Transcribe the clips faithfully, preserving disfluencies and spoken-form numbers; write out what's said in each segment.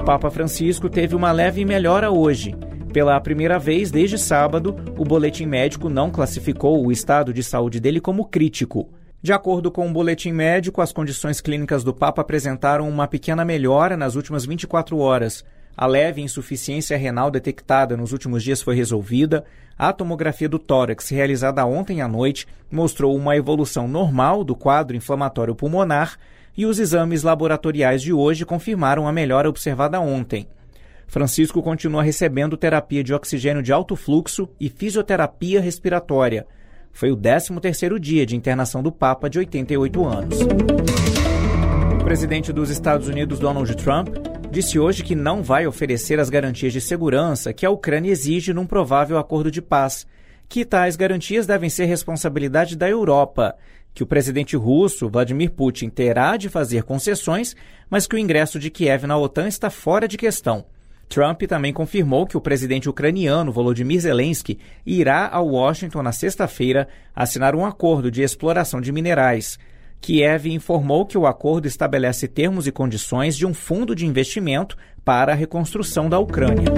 Papa Francisco teve uma leve melhora hoje. Pela primeira vez desde sábado, o boletim médico não classificou o estado de saúde dele como crítico. De acordo com o boletim médico, as condições clínicas do Papa apresentaram uma pequena melhora nas últimas vinte e quatro horas. A leve insuficiência renal detectada nos últimos dias foi resolvida. A tomografia do tórax, realizada ontem à noite, mostrou uma evolução normal do quadro inflamatório pulmonar e os exames laboratoriais de hoje confirmaram a melhora observada ontem. Francisco continua recebendo terapia de oxigênio de alto fluxo e fisioterapia respiratória. Foi o décimo terceiro dia de internação do Papa, de oitenta e oito anos. O presidente dos Estados Unidos, Donald Trump, disse hoje que não vai oferecer as garantias de segurança que a Ucrânia exige num provável acordo de paz, que tais garantias devem ser responsabilidade da Europa, que o presidente russo, Vladimir Putin, terá de fazer concessões, mas que o ingresso de Kiev na OTAN está fora de questão. Trump também confirmou que o presidente ucraniano Volodymyr Zelensky irá a Washington na sexta-feira assinar um acordo de exploração de minerais. Kiev informou que o acordo estabelece termos e condições de um fundo de investimento para a reconstrução da Ucrânia.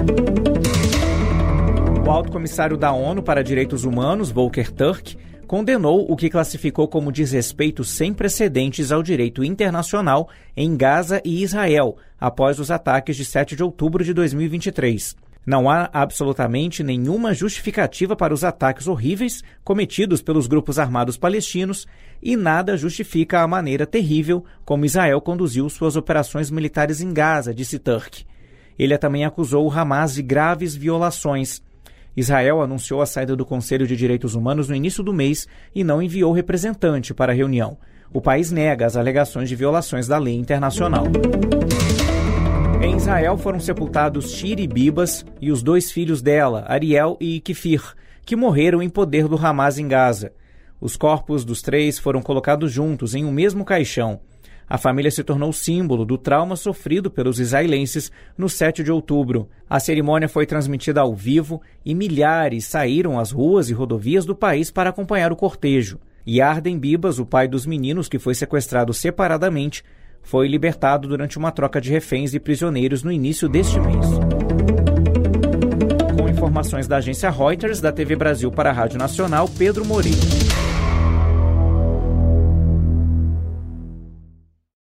O alto comissário da ONU para Direitos Humanos, Volker Turk, condenou o que classificou como desrespeito sem precedentes ao direito internacional em Gaza e Israel, após os ataques de sete de outubro de dois mil e vinte e três. Não há absolutamente nenhuma justificativa para os ataques horríveis cometidos pelos grupos armados palestinos e nada justifica a maneira terrível como Israel conduziu suas operações militares em Gaza, disse Turk. Ele também acusou o Hamas de graves violações. Israel anunciou a saída do Conselho de Direitos Humanos no início do mês e não enviou representante para a reunião. O país nega as alegações de violações da lei internacional. Em Israel foram sepultados Shiri Bibas e os dois filhos dela, Ariel e Kefir, que morreram em poder do Hamas em Gaza. Os corpos dos três foram colocados juntos em um mesmo caixão. A família se tornou símbolo do trauma sofrido pelos israelenses no sete de outubro. A cerimônia foi transmitida ao vivo e milhares saíram às ruas e rodovias do país para acompanhar o cortejo. Yarden Bibas, o pai dos meninos que foi sequestrado separadamente, foi libertado durante uma troca de reféns e prisioneiros no início deste mês. Com informações da agência Reuters, da T V Brasil para a Rádio Nacional, Pedro Moreira.